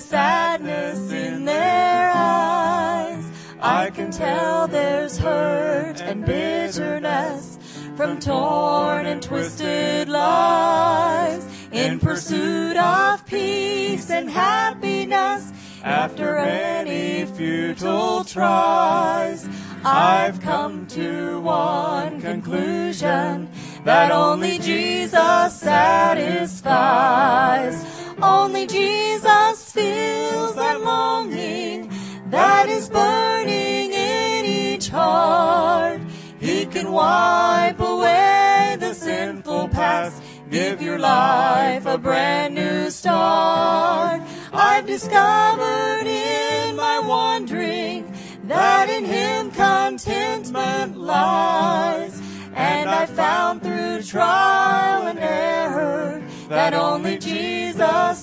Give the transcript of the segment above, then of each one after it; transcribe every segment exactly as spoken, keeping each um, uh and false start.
sadness in their eyes. I can tell there's hurt and bitterness from torn and twisted lives, in pursuit of peace and happiness after any futile tries. I've come to one conclusion, that only Jesus satisfies. Only Jesus fills that longing that is burning in each heart. He can wipe away the sinful past, give your life a brand new start. I've discovered in my wandering that in Him contentment lies, and I found through trial and error that only Jesus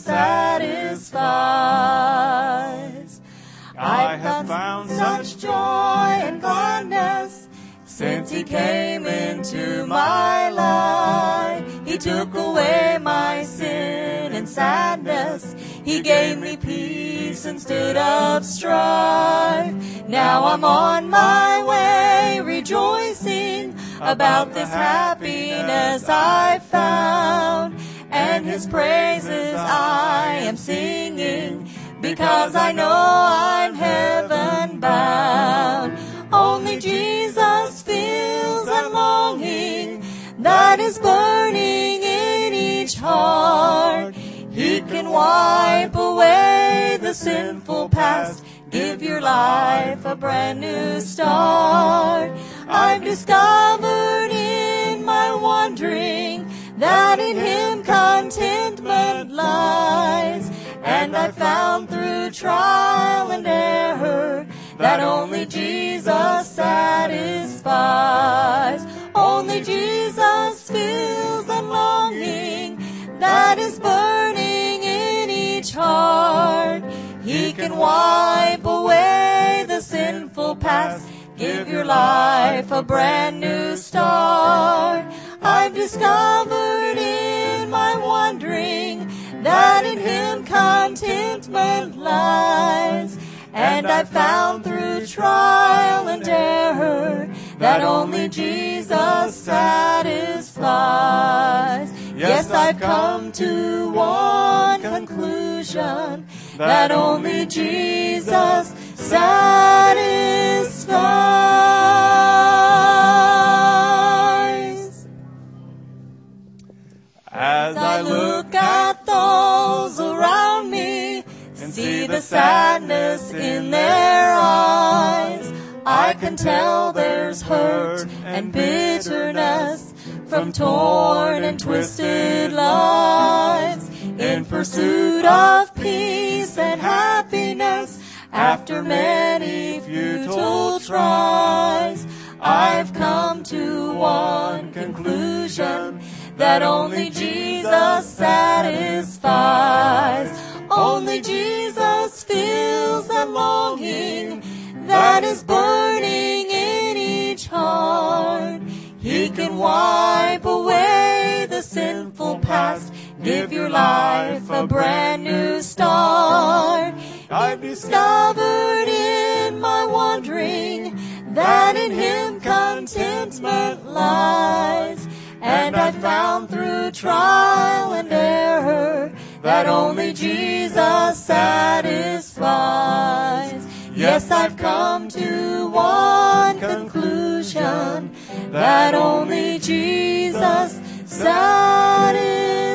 satisfies. I have found such joy and gladness since He came into my life. He took away my sin and sadness. He gave me peace instead of strife. Now I'm on my way rejoicing about this happiness I found, and His praises I am singing, because I know I'm heaven bound. Only Jesus fills that longing that is burning in each heart. He can wipe away the sinful past, give your life a brand new start. I've discovered in my wandering that in Him contentment lies, and I found through trial and error that only Jesus satisfies. Only Jesus fills that longing that is burning in each heart. He can wipe away the sinful past, give your life a brand new start. I've discovered in my wandering that in Him contentment lies, and I've found through trial and error that only Jesus satisfies. Yes, I've come to one conclusion, that only Jesus satisfies. As I look at those around me and see the sadness in their eyes, I can tell there's hurt and bitterness from torn and twisted lives, in pursuit of peace and happiness after many futile tries. I've come to one conclusion, that only Jesus satisfies. Only Jesus fills that longing that is burning in each heart. He can wipe away the sinful past, give your life a brand new start. I've discovered in my wandering that in Him contentment lies, and I found through trial and error that only Jesus satisfies. Yes, I've come to one conclusion, that only Jesus satisfies.